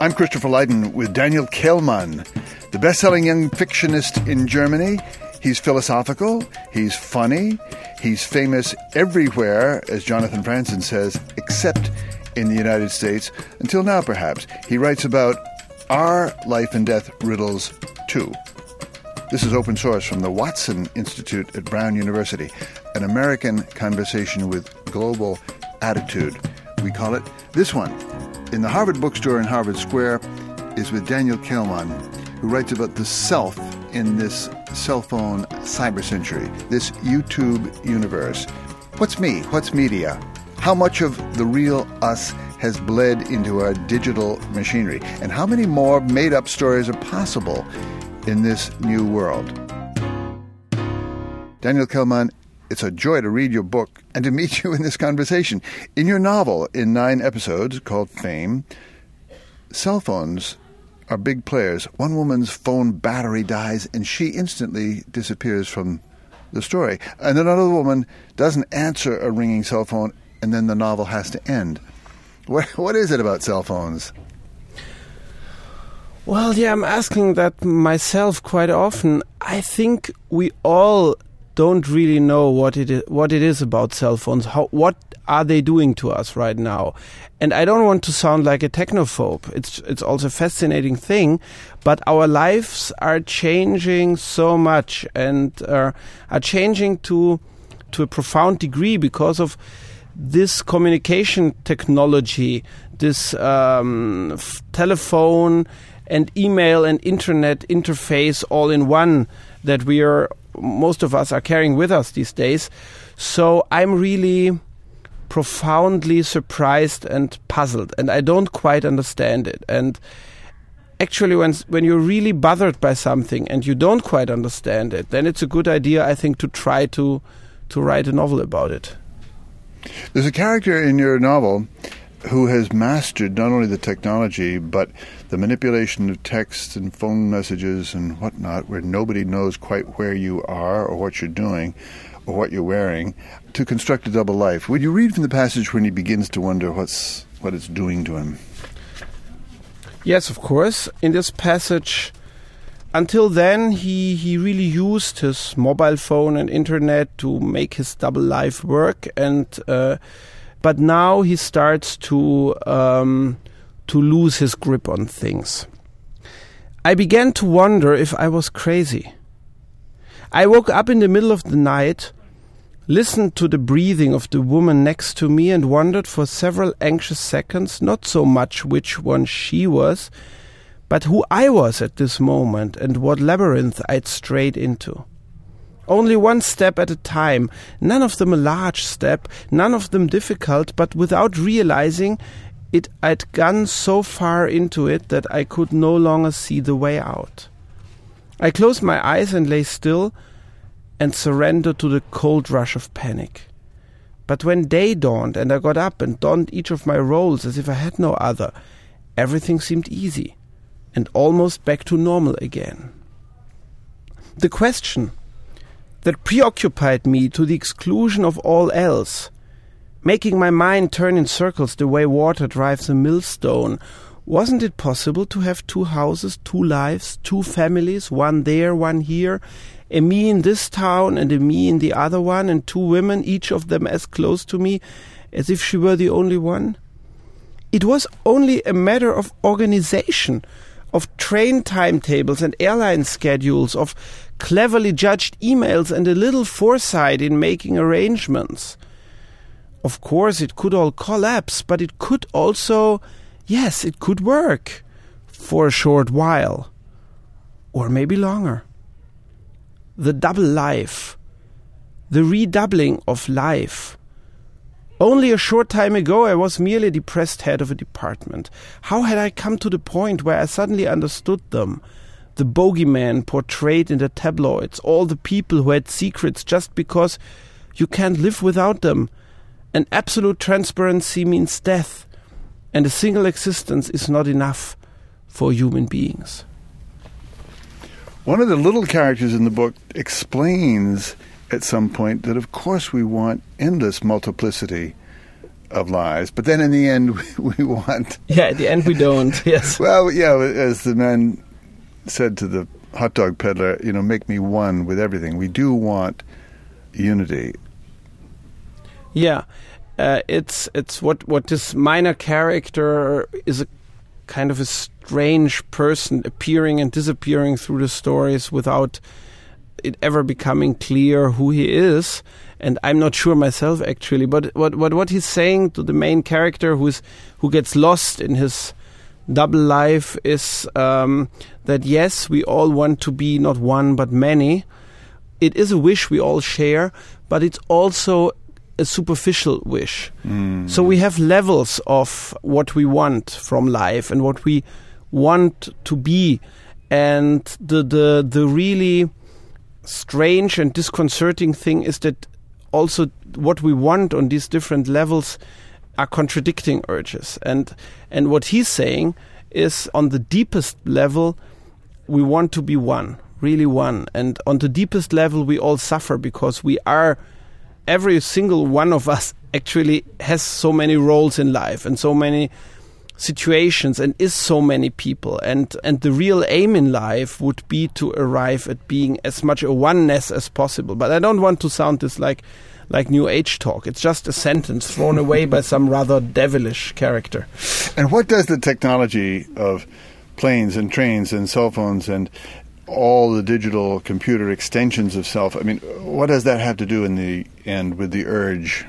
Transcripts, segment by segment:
I'm Christopher Lydon with Daniel Kehlmann, the best-selling young fictionist in Germany. He's philosophical, he's funny, he's famous everywhere, as Jonathan Franzen says, except in the United States. Until now, perhaps. He writes about Our Life and Death Riddles 2. This is open source from the Watson Institute at Brown University, an American conversation with global attitude, we call it. This one, in the Harvard Bookstore in Harvard Square, is with Daniel Kehlmann, who writes about the self in this cell phone cyber century, this YouTube universe. What's me? What's media? How much of the real us has bled into our digital machinery? And how many more made-up stories are possible in this new world? Daniel Kehlmann, it's a joy to read your book and to meet you in this conversation. In your novel, in 9 episodes called Fame, cell phones are big players. One woman's phone battery dies and she instantly disappears from the story. And then another woman doesn't answer a ringing cell phone, and then the novel has to end. What is it about cell phones? Well, yeah, I'm asking that myself quite often. I think we all don't really know what it is about cell phones. What are they doing to us right now? And I don't want to sound like a technophobe. It's also a fascinating thing, but our lives are changing so much and are changing to a profound degree because of this communication technology, this telephone and email and internet interface all in one that most of us are carrying with us these days. So I'm really profoundly surprised and puzzled, and I don't quite understand it. And actually, when you're really bothered by something and you don't quite understand it, then it's a good idea, I think, to try to write a novel about it. There's a character in your novel who has mastered not only the technology, but the manipulation of text and phone messages and whatnot, where nobody knows quite where you are or what you're doing or what you're wearing, to construct a double life. Would you read from the passage when he begins to wonder what it's doing to him? Yes, of course. In this passage, until then, he really used his mobile phone and internet to make his double life work, and but now he starts to lose his grip on things. I began to wonder if I was crazy. I woke up in the middle of the night, listened to the breathing of the woman next to me, and wondered for several anxious seconds not so much which one she was, but who I was at this moment and what labyrinth I'd strayed into. Only one step at a time, none of them a large step, none of them difficult, but without realizing it, I'd gone so far into it that I could no longer see the way out. I closed my eyes and lay still and surrendered to the cold rush of panic. But when day dawned and I got up and donned each of my roles as if I had no other, everything seemed easy and almost back to normal again. The question that preoccupied me to the exclusion of all else, making my mind turn in circles the way water drives a millstone, wasn't it possible to have 2 houses, 2 lives, 2 families, one there, one here, a me in this town and a me in the other one, and 2 women, each of them as close to me as if she were the only one? It was only a matter of organization, of train timetables and airline schedules, of cleverly judged emails and a little foresight in making arrangements. Of course, it could all collapse, but it could also, yes, it could work for a short while, or maybe longer. The double life, the redoubling of life. Only a short time ago I was merely a depressed head of a department. How had I come to the point where I suddenly understood them? The bogeyman portrayed in the tabloids, all the people who had secrets just because you can't live without them. And absolute transparency means death, and a single existence is not enough for human beings. One of the little characters in the book explains at some point that, of course, we want endless multiplicity of lives, but then in the end we want... Yeah, at the end we don't, yes. Well, yeah, as the man said to the hot dog peddler, make me one with everything. We do want unity. Yeah, it's what this minor character is, a kind of a strange person appearing and disappearing through the stories without it ever becoming clear who he is. And I'm not sure myself, actually. But what he's saying to the main character who gets lost in his double life is that, yes, we all want to be not one but many. It is a wish we all share, but it's also a superficial wish. So we have levels of what we want from life and what we want to be. And the really strange and disconcerting thing is that also what we want on these different levels are contradicting urges. And what he's saying is, on the deepest level, we want to be one, really one. And on the deepest level, we all suffer because every single one of us actually has so many roles in life and so many situations and is so many people. And the real aim in life would be to arrive at being as much a oneness as possible. But I don't want to sound this like New Age talk. It's just a sentence thrown away by some rather devilish character. And what does the technology of planes and trains and cell phones and all the digital computer extensions of self, what does that have to do in the end with the urge?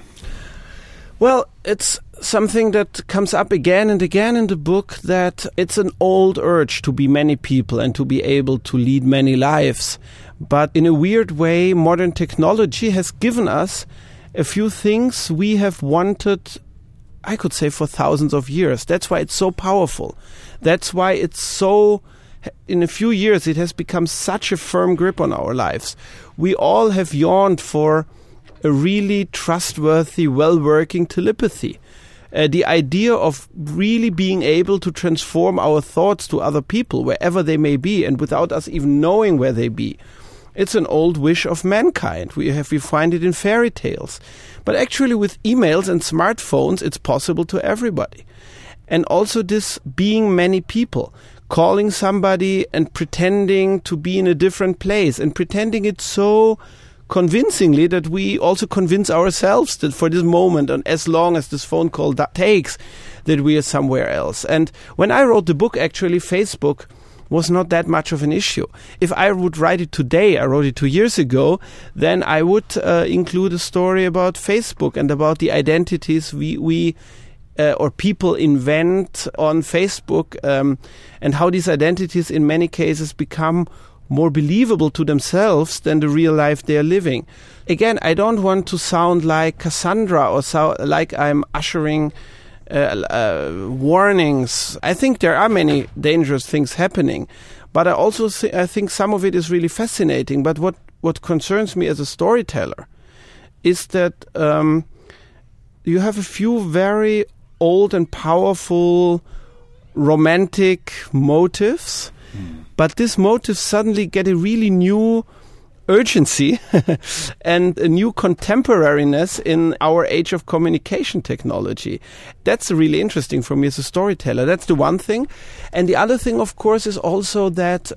Well, it's something that comes up again and again in the book, that it's an old urge to be many people and to be able to lead many lives. But in a weird way, modern technology has given us a few things we have wanted, I could say, for thousands of years. That's why it's so powerful. That's why it's so... In a few years, it has become such a firm grip on our lives. We all have yearned for a really trustworthy, well-working telepathy. The idea of really being able to transform our thoughts to other people, wherever they may be, and without us even knowing where they be. It's an old wish of mankind. We find it in fairy tales. But actually, with emails and smartphones, it's possible to everybody. And also this being many people, calling somebody and pretending to be in a different place, and pretending it so convincingly that we also convince ourselves that for this moment, and as long as this phone call takes, that we are somewhere else. And when I wrote the book, actually, Facebook was not that much of an issue. If I would write it today, I wrote it 2 years ago, then I would include a story about Facebook and about the identities we or people invent on Facebook, and how these identities in many cases become more believable to themselves than the real life they are living. Again, I don't want to sound like Cassandra or like I'm ushering warnings. I think there are many dangerous things happening, but I also I think some of it is really fascinating. But what concerns me as a storyteller is that you have a few very old and powerful romantic motives, but these motives suddenly get a really new urgency and a new contemporariness in our age of communication technology. That's really interesting for me as a storyteller. That's the one thing. And the other thing, of course, is also that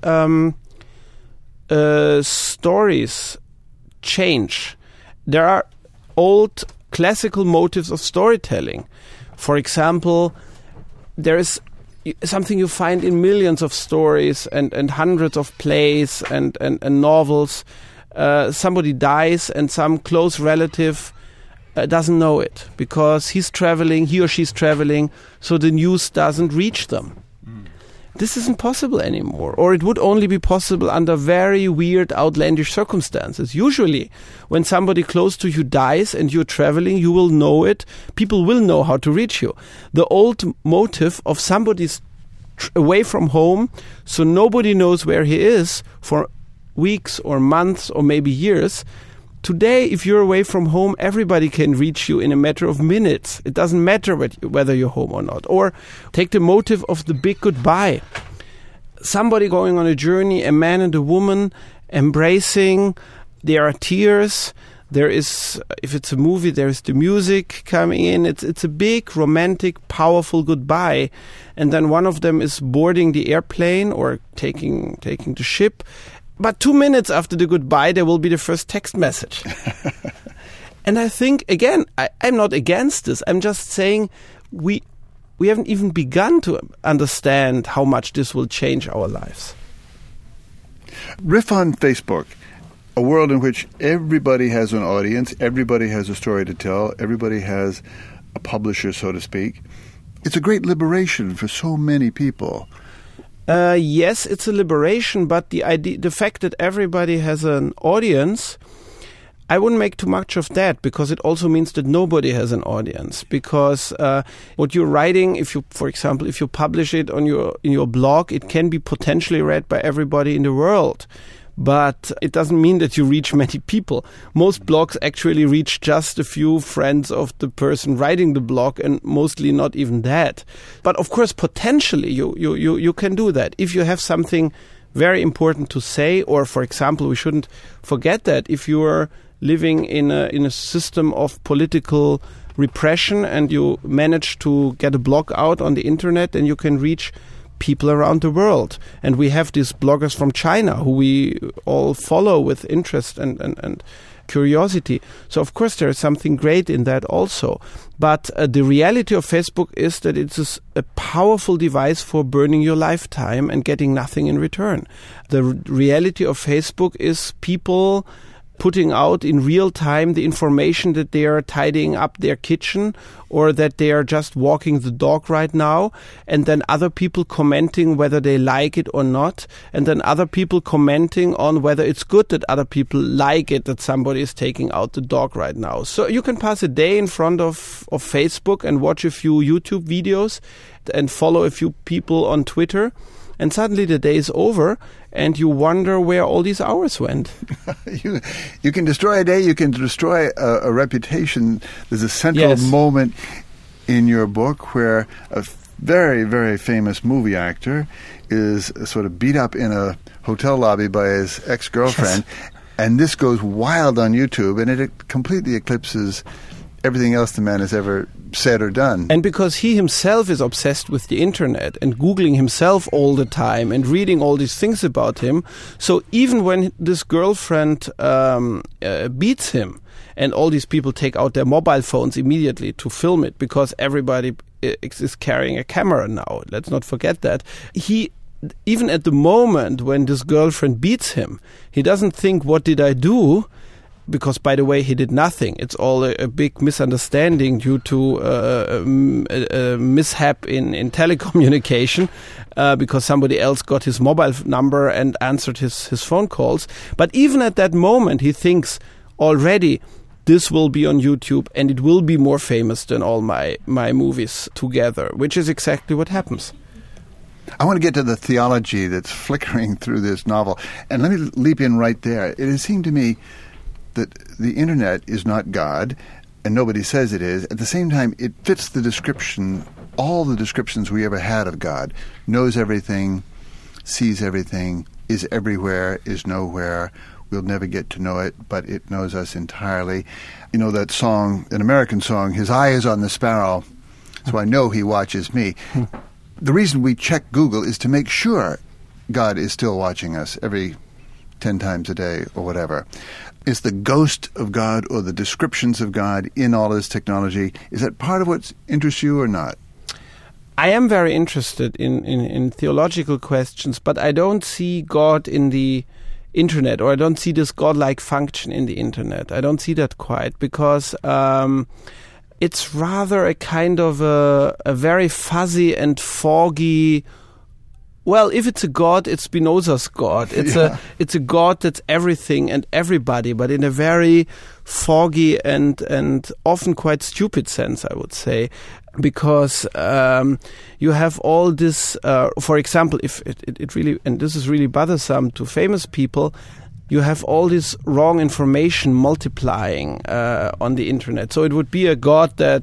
stories change. There are old classical motives of storytelling. For example, there is something you find in millions of stories and hundreds of plays and novels. Somebody dies and some close relative doesn't know it because he or she's traveling, so the news doesn't reach them. This isn't possible anymore, or it would only be possible under very weird, outlandish circumstances. Usually, when somebody close to you dies and you're traveling, you will know it. People will know how to reach you. The old motive of somebody's away from home, so nobody knows where he is for weeks or months or maybe years. Today, if you're away from home, everybody can reach you in a matter of minutes. It doesn't matter whether you're home or not. Or take the motive of the big goodbye. Somebody going on a journey, a man and a woman embracing, there are tears, There is, if it's a movie, there is the music coming in. It's a big, romantic, powerful goodbye. And then one of them is boarding the airplane or taking the ship. But 2 minutes after the goodbye, there will be the first text message. And I think, again, I'm not against this. I'm just saying we haven't even begun to understand how much this will change our lives. Riff on Facebook. A world in which everybody has an audience, everybody has a story to tell, everybody has a publisher, so to speak. It's a great liberation for so many people. Yes, it's a liberation, but the fact that everybody has an audience, I wouldn't make too much of that, because it also means that nobody has an audience. Because what you're writing, for example, if you publish it in your blog, it can be potentially read by everybody in the world. But it doesn't mean that you reach many people. Most blogs actually reach just a few friends of the person writing the blog, and mostly not even that. But of course, potentially you can do that. If you have something very important to say, or for example, we shouldn't forget that if you are living in a system of political repression and you manage to get a blog out on the internet, then you can reach people around the world. And we have these bloggers from China who we all follow with interest and curiosity. So of course there is something great in that also. But the reality of Facebook is that it's a powerful device for burning your lifetime and getting nothing in return. The reality of Facebook is people putting out in real time the information that they are tidying up their kitchen or that they are just walking the dog right now, and then other people commenting whether they like it or not, and then other people commenting on whether it's good that other people like it, that somebody is taking out the dog right now. So you can pass a day in front of Facebook and watch a few YouTube videos and follow a few people on Twitter, and suddenly the day is over, and you wonder where all these hours went. You can destroy a day, you can destroy a reputation. There's a central moment in your book where a very, very famous movie actor is sort of beat up in a hotel lobby by his ex-girlfriend, and this goes wild on YouTube, and it completely eclipses everything else the man has ever said or done. And because he himself is obsessed with the internet and Googling himself all the time and reading all these things about him, so even when this girlfriend beats him, and all these people take out their mobile phones immediately to film it, because everybody is carrying a camera now, let's not forget that, he, even at the moment when this girlfriend beats him, he doesn't think, what did I do? Because, by the way, he did nothing. It's all a big misunderstanding due to a mishap in telecommunication, because somebody else got his mobile number and answered his phone calls. But even at that moment, he thinks already, this will be on YouTube and it will be more famous than all my movies together, which is exactly what happens. I want to get to the theology that's flickering through this novel. And let me leap in right there. It has seemed to me that the internet is not God, and nobody says it is. At the same time, it fits the description, all the descriptions we ever had of God. Knows everything, sees everything, is everywhere, is nowhere. We'll never get to know it, but it knows us entirely. You know that song, an American song, His Eye is on the Sparrow, so I know He watches me. The reason we check Google is to make sure God is still watching us every 10 times a day or whatever. Is the ghost of God or the descriptions of God in all this technology, is that part of what interests you or not? I am very interested in theological questions, but I don't see God in the internet, or I don't see this godlike function in the internet. I don't see that quite, because it's rather a kind of a very fuzzy and foggy. Well, if it's a God, it's Spinoza's God. It's a God that's everything and everybody, but in a very foggy and often quite stupid sense, I would say, because you have all this. For example, if it really, and this is really bothersome to famous people, you have all this wrong information multiplying on the internet. So it would be a God that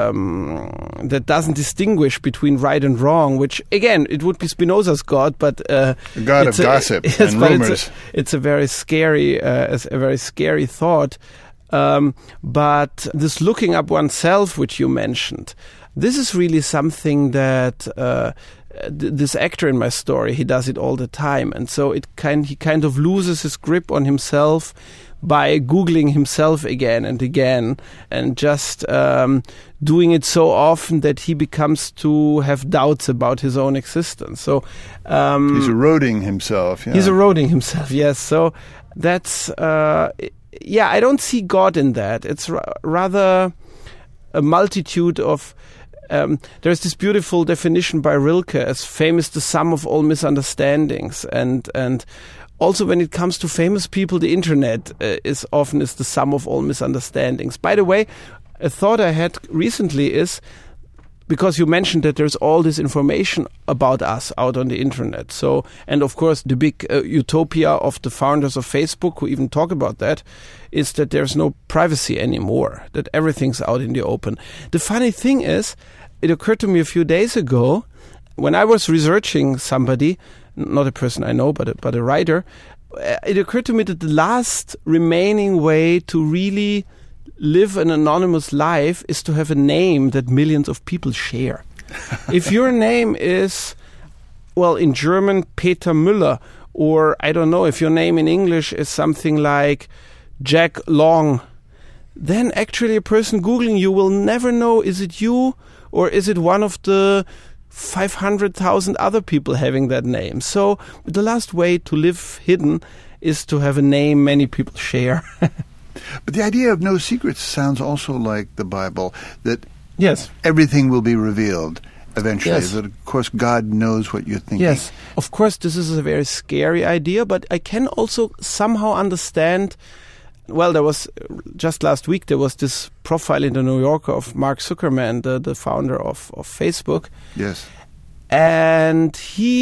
doesn't distinguish between right and wrong, which, again, it would be Spinoza's God, but a God of gossip and rumors. It's a very scary, thought. But this looking up oneself, which you mentioned, this is really something that this actor in my story, he does it all the time. And so he kind of loses his grip on himself by Googling himself again and again, and just doing it so often that he becomes to have doubts about his own existence. So he's eroding himself. Yeah. He's eroding himself, yes. So that's, I don't see God in that. It's rather a multitude of... there's this beautiful definition by Rilke as fame is the sum of all misunderstandings, and also when it comes to famous people, the internet is often the sum of all misunderstandings. By the way, a thought I had recently is, because you mentioned that there's all this information about us out on the internet. So, and of course, the big utopia of the founders of Facebook, who even talk about that, is that there's no privacy anymore, that everything's out in the open. The funny thing is, it occurred to me a few days ago, when I was researching somebody, not a person I know, but a writer, it occurred to me that the last remaining way to really live an anonymous life is to have a name that millions of people share. If your name is, well, in German, Peter Müller, or I don't know, if your name in English is something like Jack Long, then actually a person Googling you will never know, is it you or is it one of the 500,000 other people having that name? So the last way to live hidden is to have a name many people share. But the idea of no secrets sounds also like the Bible, that yes, everything will be revealed eventually. Yes. That, of course, God knows what you're thinking. Yes, of course, this is a very scary idea, but I can also somehow understand. Well, there was, just last week, there was this profile in the New Yorker of Mark Zuckerman, the founder of Facebook. Yes. And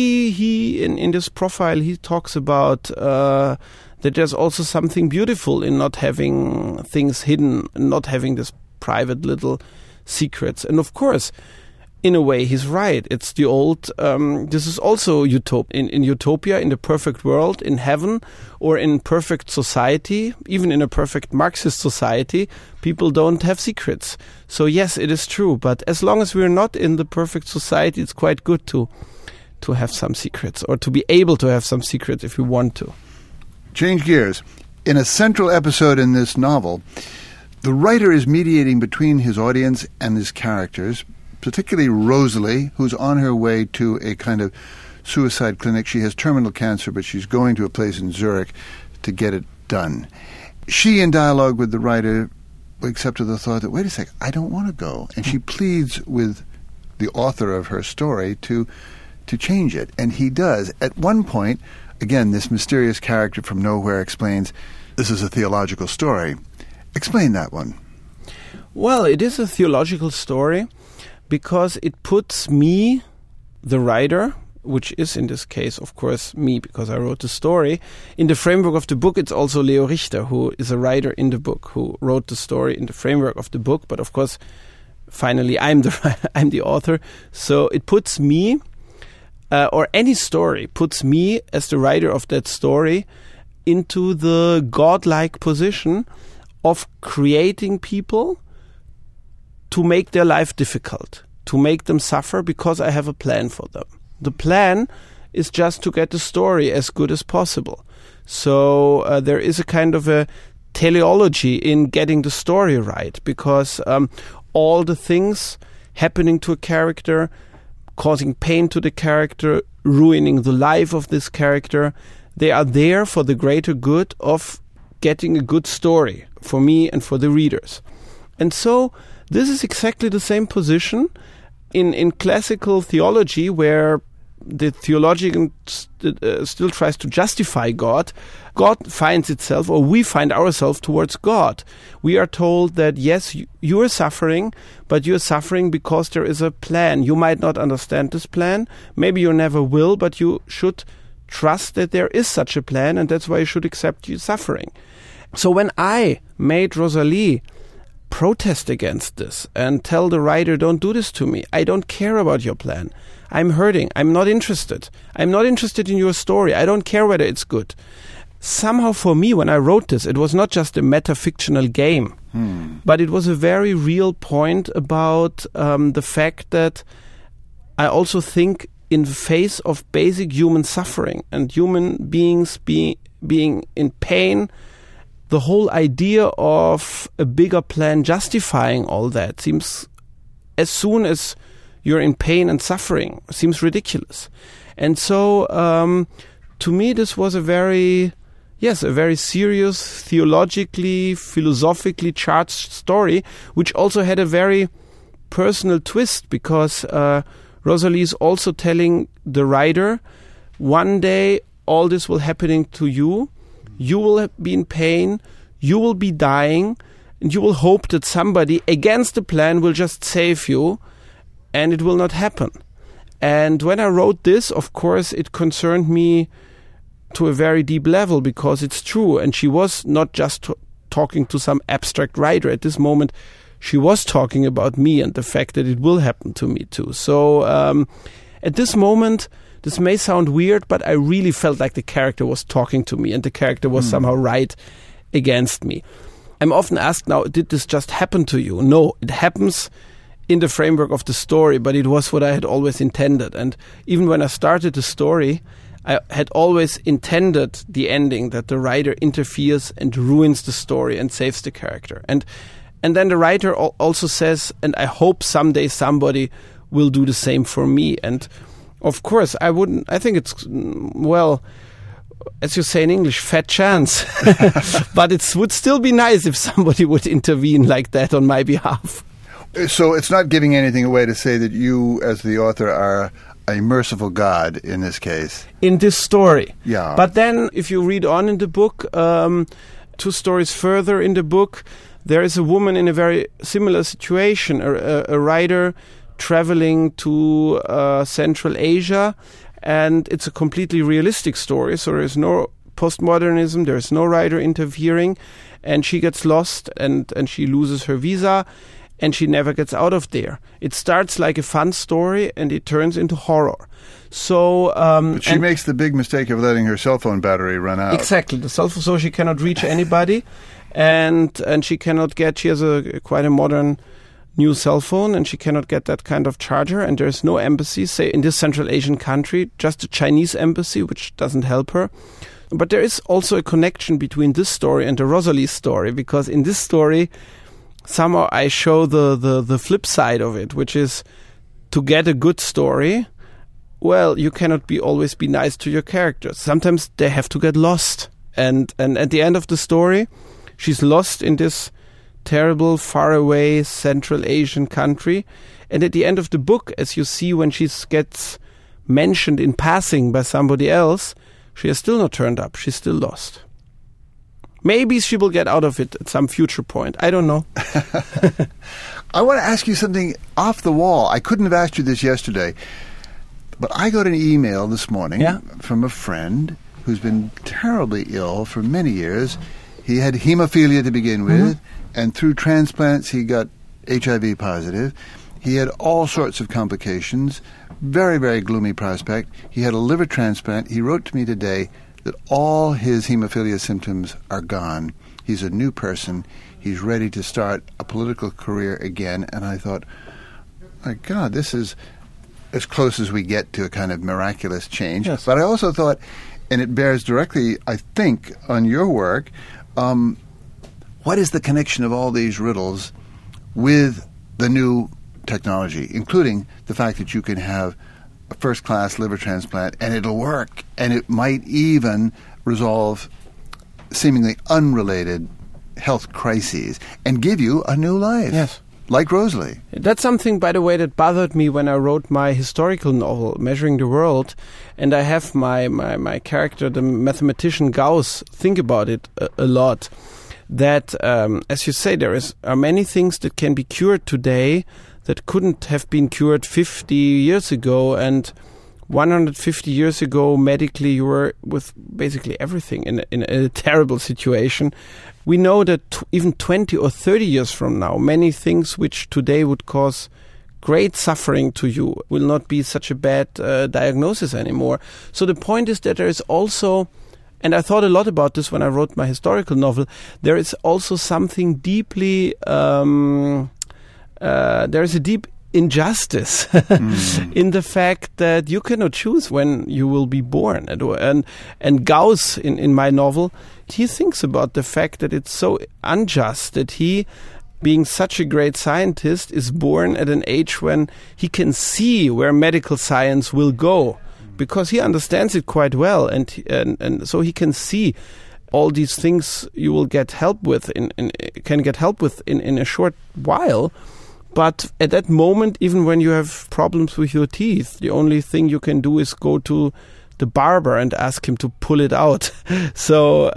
he in this profile, he talks about that there's also something beautiful in not having things hidden, not having this private little secrets. And of course, in a way, he's right. It's the old, this is also in utopia, in the perfect world, in heaven, or in perfect society, even in a perfect Marxist society, people don't have secrets. So yes, it is true. But as long as we're not in the perfect society, it's quite good to have some secrets, or to be able to have some secrets if we want to. Change gears. In a central episode in this novel, the writer is mediating between his audience and his characters, particularly Rosalie, who's on her way to a kind of suicide clinic. She has terminal cancer, but she's going to a place in Zurich to get it done. She, in dialogue with the writer, accepted the thought that, wait a sec, I don't want to go. And she pleads with the author of her story to change it. And he does. At one point, again, this mysterious character from nowhere explains, this is a theological story. Explain that one. Well, it is a theological story, because it puts me, the writer, which is in this case, of course, me, because I wrote the story, in the framework of the book. It's also Leo Richter, who is a writer in the book, who wrote the story in the framework of the book. But of course, finally, I'm the author. So it puts me, or any story, puts me as the writer of that story into the godlike position of creating people to make their life difficult, to make them suffer, because I have a plan for them. The plan is just to get the story as good as possible. So there is a kind of a teleology in getting the story right, because all the things happening to a character, causing pain to the character, ruining the life of this character, they are there for the greater good of getting a good story for me and for the readers. And so this is exactly the same position in classical theology, where the theologian still tries to justify God. God finds itself, or we find ourselves towards God. We are told that, yes, you are suffering, but you are suffering because there is a plan. You might not understand this plan. Maybe you never will, but you should trust that there is such a plan, and that's why you should accept your suffering. So when I made Rosalie protest against this and tell the writer, don't do this to me, I don't care about your plan, I'm hurting, I'm not interested in your story, I don't care whether it's good, somehow for me, when I wrote this, it was not just a meta-fictional game, but it was a very real point about the fact that I also think in the face of basic human suffering and human beings being in pain, the whole idea of a bigger plan justifying all that seems, as soon as you're in pain and suffering, seems ridiculous. And so to me this was a very serious, theologically, philosophically charged story, which also had a very personal twist, because Rosalie is also telling the writer, one day all this will happening to you, you will be in pain, you will be dying, and you will hope that somebody against the plan will just save you, and it will not happen. And when I wrote this, of course, it concerned me to a very deep level, because it's true. And she was not just talking to some abstract writer at this moment. She was talking about me and the fact that it will happen to me too. So at this moment, this may sound weird, but I really felt like the character was talking to me and the character was somehow right against me. I'm often asked now, did this just happen to you? No, it happens in the framework of the story, but it was what I had always intended. And even when I started the story, I had always intended the ending, that the writer interferes and ruins the story and saves the character. And then the writer also says, and I hope someday somebody will do the same for me. And of course, I think it's, well, as you say in English, fat chance. But it would still be nice if somebody would intervene like that on my behalf. So it's not giving anything away to say that you, as the author, are a merciful God in this case. In this story. Yeah. But then, if you read on in the book, 2 stories further in the book, there is a woman in a very similar situation, a writer traveling to Central Asia, and it's a completely realistic story, so there is no postmodernism, there is no writer interfering, and she gets lost and she loses her visa, and she never gets out of there. It starts like a fun story, and it turns into horror. So, but she makes the big mistake of letting her cell phone battery run out. Exactly, the cell phone, so she cannot reach anybody, and she cannot get. She has quite a modern new cell phone, and she cannot get that kind of charger. And there is no embassy, say in this Central Asian country, just a Chinese embassy, which doesn't help her. But there is also a connection between this story and the Rosalie story, because in this story, somehow I show the flip side of it, which is to get a good story, well, you cannot always be nice to your characters. Sometimes they have to get lost. And at the end of the story, she's lost in this terrible, faraway Central Asian country. And at the end of the book, as you see when she gets mentioned in passing by somebody else, she has still not turned up. She's still lost. Maybe she will get out of it at some future point. I don't know. I want to ask you something off the wall. I couldn't have asked you this yesterday, but I got an email this morning from a friend who's been terribly ill for many years. He had hemophilia to begin with, and through transplants he got HIV positive. He had all sorts of complications, very, very gloomy prospect. He had a liver transplant. He wrote to me today that all his hemophilia symptoms are gone. He's a new person. He's ready to start a political career again. And I thought, my God, this is as close as we get to a kind of miraculous change. Yes. But I also thought, and it bears directly, I think, on your work, what is the connection of all these riddles with the new technology, including the fact that you can have a first-class liver transplant and it'll work, and it might even resolve seemingly unrelated health crises and give you a new life. Yes. Like Rosalie. That's something, by the way, that bothered me when I wrote my historical novel, Measuring the World, and I have my character, the mathematician Gauss, think about it a lot. That, as you say, there are many things that can be cured today that couldn't have been cured 50 years ago, and 150 years ago, medically, you were with basically everything in a terrible situation. We know that even 20 or 30 years from now, many things which today would cause great suffering to you will not be such a bad diagnosis anymore. So the point is that there is also and I thought a lot about this when I wrote my historical novel, there is also something deeply, there is a deep injustice in the fact that you cannot choose when you will be born. And Gauss, in my novel, he thinks about the fact that it's so unjust that he, being such a great scientist, is born at an age when he can see where medical science will go, because he understands it quite well, and so he can see all these things you will get help with in a short while. But at that moment, even when you have problems with your teeth, the only thing you can do is go to the barber and ask him to pull it out. So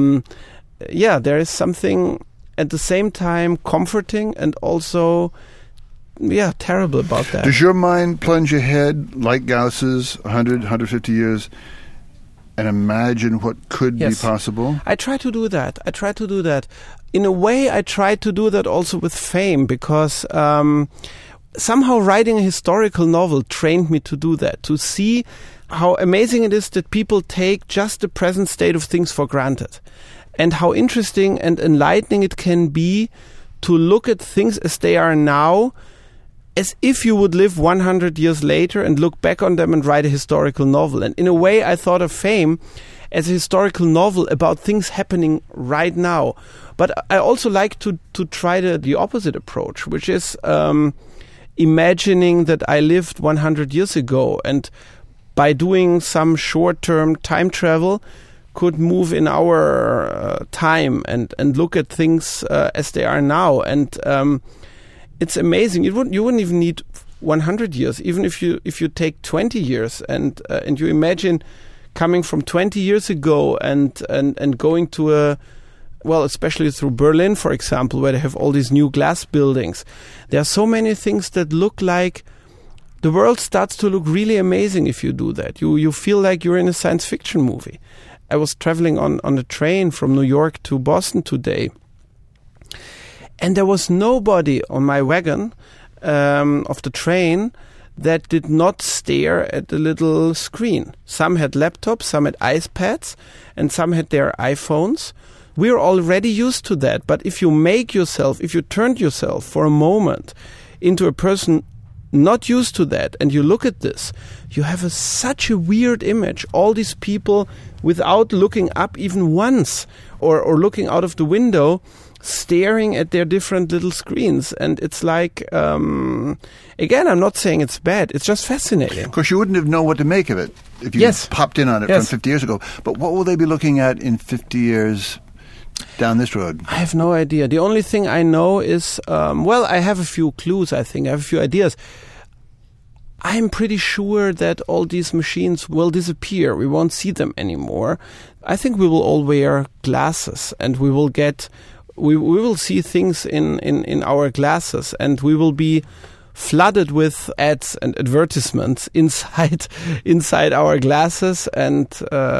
there is something at the same time comforting and also, terrible about that. Does your mind plunge ahead like Gauss's 100, 150 years and imagine what could be possible? I try to do that. In a way, I try to do that also with fame, because somehow writing a historical novel trained me to do that, to see how amazing it is that people take just the present state of things for granted, and how interesting and enlightening it can be to look at things as they are now, as if you would live 100 years later and look back on them and write a historical novel. And in a way, I thought of Fame as a historical novel about things happening right now. But I also like to try the opposite approach, which is imagining that I lived 100 years ago, and by doing some short-term time travel, could move in our time and look at things as they are now. And it's amazing. You wouldn't even need 100 years, even if you take 20 years and you imagine coming from 20 years ago and going to especially through Berlin, for example, where they have all these new glass buildings. There are so many things that look like the world starts to look really amazing if you do that. You feel like you're in a science fiction movie. I was traveling on a train from New York to Boston today, and there was nobody on my wagon of the train that did not stare at the little screen. Some had laptops, some had iPads, and some had their iPhones. We're already used to that, but if you turned yourself for a moment into a person not used to that, and you look at this, you have such a weird image. All these people, without looking up even once, or looking out of the window, staring at their different little screens. And it's like, again, I'm not saying it's bad, it's just fascinating. Of course, you wouldn't have known what to make of it if you popped in on it from 50 years ago. But what will they be looking at in 50 years down this road? I have no idea. The only thing I know is, I have a few clues, I think. I have a few ideas. I'm pretty sure that all these machines will disappear. We won't see them anymore. I think we will all wear glasses, and we will see things in our glasses, and we will be flooded with ads and advertisements inside our glasses. And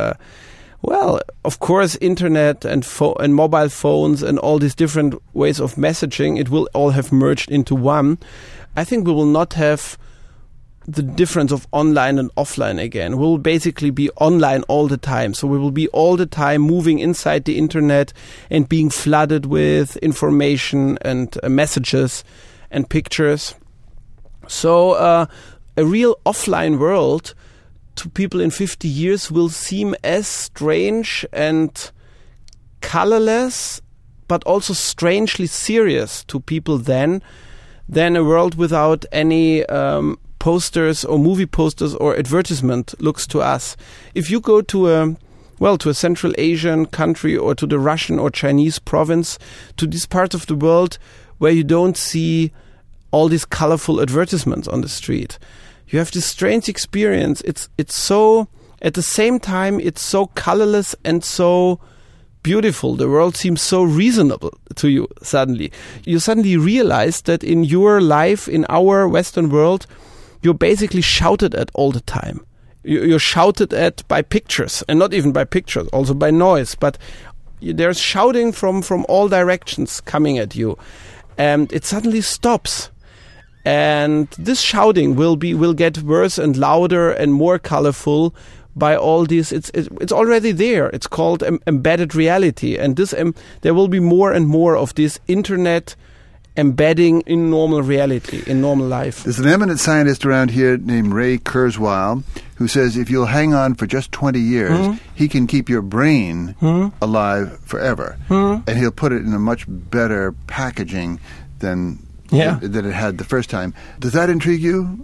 of course, internet and mobile phones and all these different ways of messaging, it will all have merged into one. I think we will not have the difference of online and offline again. We will basically be online all the time. So we will be all the time moving inside the internet and being flooded with information and messages and pictures. So a real offline world to people in 50 years will seem as strange and colorless, but also strangely serious to people then, than a world without any posters or movie posters or advertisement looks to us. If you go to a Central Asian country or to the Russian or Chinese province, to this part of the world where you don't see all these colorful advertisements on the street, you have this strange experience. It's so, at the same time, it's so colorless and so beautiful. The world seems so reasonable to you suddenly. You suddenly realize that in your life, in our Western world, you're basically shouted at all the time. You're shouted at by pictures, and not even by pictures, also by noise. But there's shouting from all directions coming at you, and it suddenly stops. And this shouting will get worse and louder and more colorful by all these. It's already there. It's called embedded reality, and this there will be more and more of this internet embedding in normal reality, in normal life. There's an eminent scientist around here named Ray Kurzweil who says if you'll hang on for just 20 years, he can keep your brain alive forever. And he'll put it in a much better packaging than it had the first time. Does that intrigue you?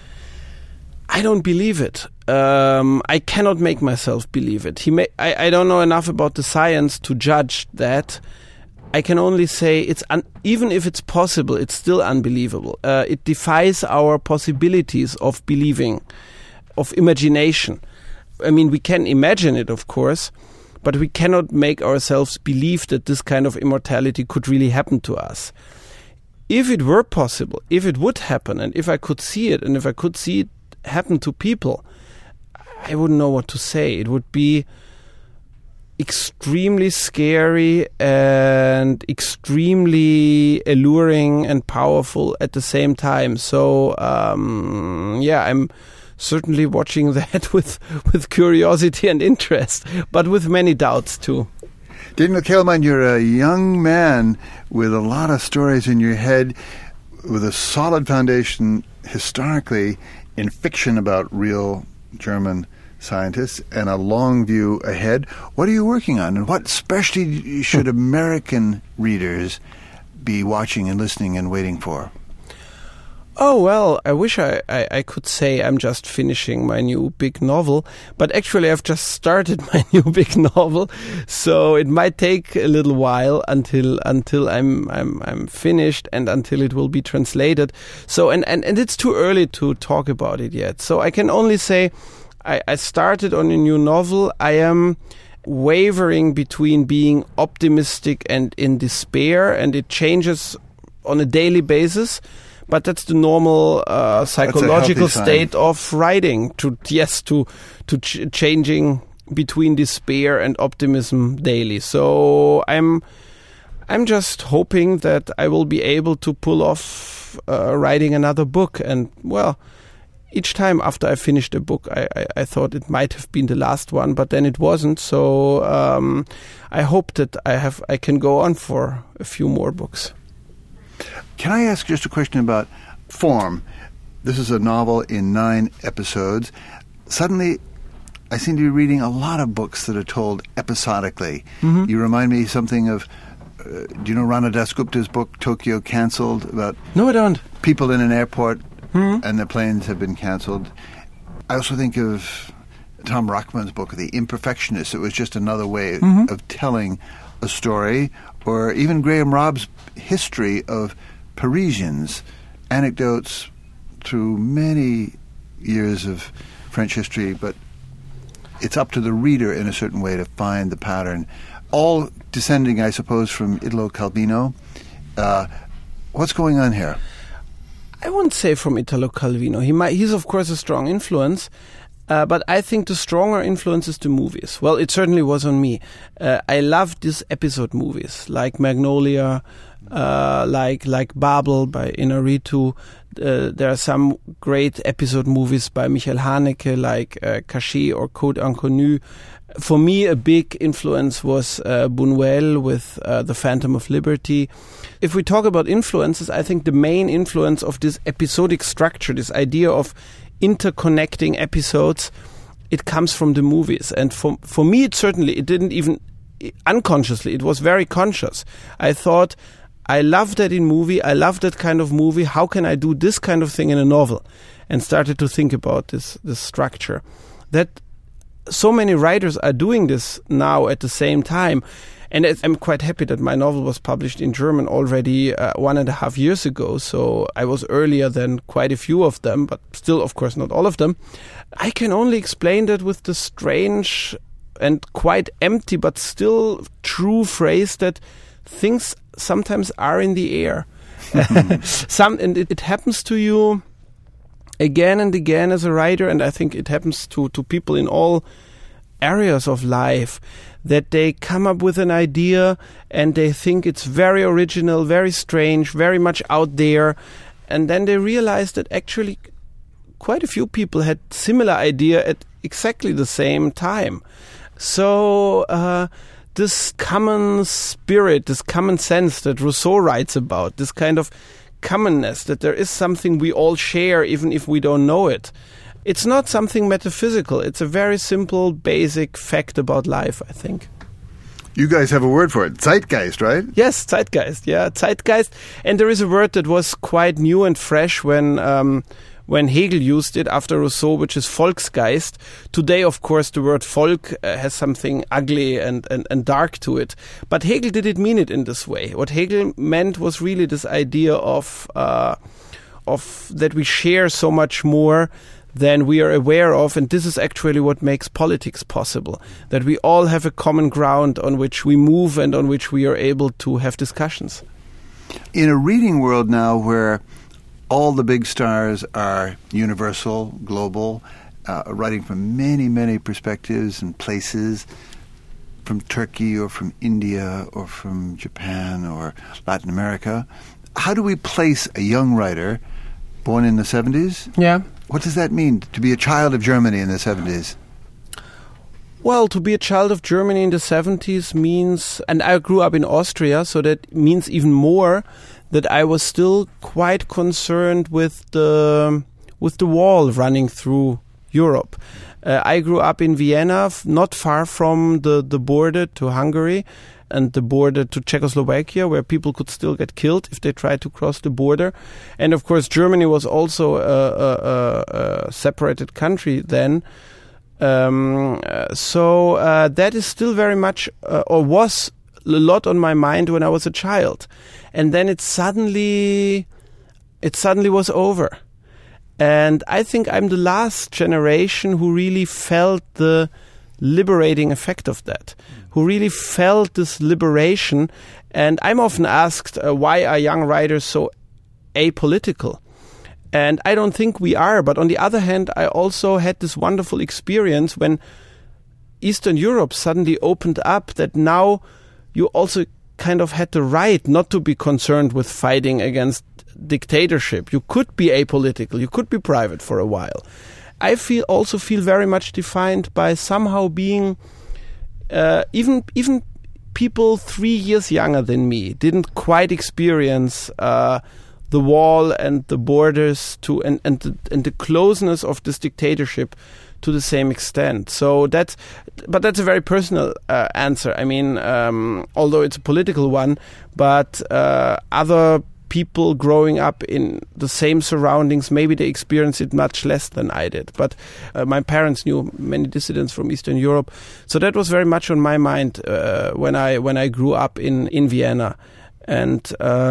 I don't believe it. I cannot make myself believe it. I don't know enough about the science to judge that. I can only say even if it's possible, it's still unbelievable. It defies our possibilities of believing, of imagination. I mean, we can imagine it, of course, but we cannot make ourselves believe that this kind of immortality could really happen to us. If it were possible, if it would happen, and if I could see it, and if I could see it happen to people, I wouldn't know what to say. It would be extremely scary and extremely alluring and powerful at the same time. So, I'm certainly watching that with curiosity and interest, but with many doubts too. Daniel Kehlmann, you're a young man with a lot of stories in your head, with a solid foundation historically in fiction about real German scientists and a long view ahead. What are you working on, and what especially should American readers be watching and listening and waiting for? Oh, well, I wish I could say I'm just finishing my new big novel, but actually I've just started my new big novel, so it might take a little while until I'm finished and until it will be translated. So and it's too early to talk about it yet. So I can only say I started on a new novel. I am wavering between being optimistic and in despair, and it changes on a daily basis. But that's the normal psychological state of writing. Changing between despair and optimism daily. So I'm just hoping that I will be able to pull off writing another book. And well, each time after I finished a book, I thought it might have been the last one, but then it wasn't. So I hope that I can go on for a few more books. Can I ask just a question about form? This is a novel in 9 episodes. Suddenly, I seem to be reading a lot of books that are told episodically. You remind me something of, do you know Rana Dasgupta's book, Tokyo Cancelled? About No, I don't. People in an airport and the planes have been cancelled. I also think of Tom Rachman's book, The Imperfectionist. It was just another way of telling a story. Or even Graham Robb's history of Parisians, anecdotes through many years of French history, but it's up to the reader in a certain way to find the pattern. All descending, I suppose, from Italo Calvino. What's going on here? I wouldn't say from Italo Calvino. He's of course a strong influence, but I think the stronger influence is the movies. Well, it certainly was on me. I loved these episode movies, like Magnolia, like Babel by Inarritu. There are some great episode movies by Michael Haneke, like Caché or Code Inconnu. For me, a big influence was Buñuel with The Phantom of Liberty. If we talk about influences, I think the main influence of this episodic structure, this idea of interconnecting episodes, it comes from the movies. And for me, it didn't even unconsciously, it was very conscious. I thought, I love that in movie, I love that kind of movie, how can I do this kind of thing in a novel? And started to think about this structure. That so many writers are doing this now at the same time. And I'm quite happy that my novel was published in German already 1.5 years ago. So I was earlier than quite a few of them, but still, of course, not all of them. I can only explain that with the strange and quite empty, but still true phrase that things sometimes are in the air. And it happens to you again and again as a writer, and I think it happens to people in all areas of life, that they come up with an idea and they think it's very original, very strange, very much out there, and then they realize that actually quite a few people had similar idea at exactly the same time. So this common spirit, this common sense that Rousseau writes about, this kind of commonness, that there is something we all share even if we don't know it. It's not something metaphysical. It's a very simple, basic fact about life, I think. You guys have a word for it, Zeitgeist, right? Yes, Zeitgeist. Yeah, Zeitgeist. And there is a word that was quite new and fresh when Hegel used it after Rousseau, which is Volksgeist. Today, of course, the word Volk has something ugly and dark to it. But Hegel didn't mean it in this way. What Hegel meant was really this idea of that we share so much more than we are aware of, and this is actually what makes politics possible, that we all have a common ground on which we move and on which we are able to have discussions. In a reading world now where all the big stars are universal, global, writing from many, many perspectives and places, from Turkey or from India or from Japan or Latin America, how do we place a young writer born in the 70s? Yeah. What does that mean, to be a child of Germany in the 70s? Well, to be a child of Germany in the 70s means, and I grew up in Austria, so that means even more that I was still quite concerned with the wall running through Europe. I grew up in Vienna, not far from the border to Hungary and the border to Czechoslovakia, where people could still get killed if they tried to cross the border. And of course, Germany was also a separated country then. So that is still very much, or was a lot on my mind when I was a child. And then it suddenly was over. And I think I'm the last generation who really felt the liberating effect of that, who really felt this liberation. And I'm often asked, why are young writers so apolitical? And I don't think we are. But on the other hand, I also had this wonderful experience when Eastern Europe suddenly opened up, that now you also kind of had the right not to be concerned with fighting against dictatorship. You could be apolitical. You could be private for a while. I also feel very much defined by somehow being even people 3 years younger than me didn't quite experience the wall and the borders and the closeness of this dictatorship to the same extent. So that's a very personal answer. I mean, although it's a political one, but other people growing up in the same surroundings, maybe they experience it much less than I did. But my parents knew many dissidents from Eastern Europe, so that was very much on my mind when I grew up in Vienna. And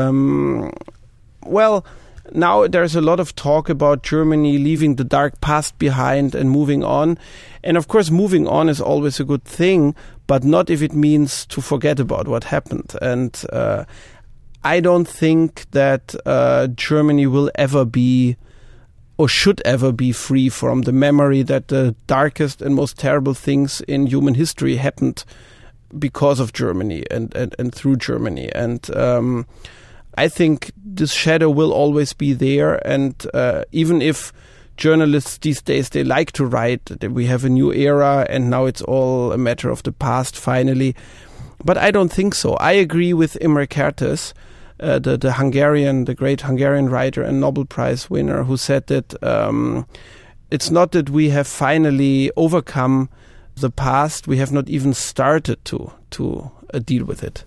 well, now there's a lot of talk about Germany leaving the dark past behind and moving on. And of course, moving on is always a good thing, but not if it means to forget about what happened. And I don't think that Germany will ever be, or should ever be, free from the memory that the darkest and most terrible things in human history happened because of Germany and through Germany. And I think this shadow will always be there. And even if journalists these days, they like to write that we have a new era and now it's all a matter of the past finally. But I don't think so. I agree with Imre Kertész, the great Hungarian writer and Nobel Prize winner, who said that it's not that we have finally overcome the past, we have not even started to deal with it.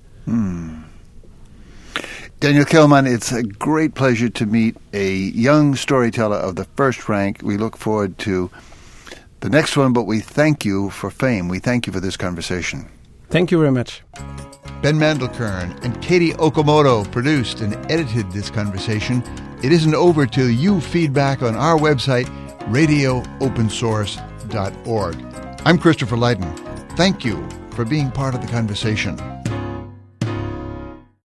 Daniel Kehlmann, it's a great pleasure to meet a young storyteller of the first rank. We look forward to the next one, but we thank you for fame. We thank you for this conversation. Thank you very much. Ben Mandelkern and Katie Okamoto produced and edited this conversation. It isn't over till you feedback on our website, radioopensource.org. I'm Christopher Lydon. Thank you for being part of the conversation.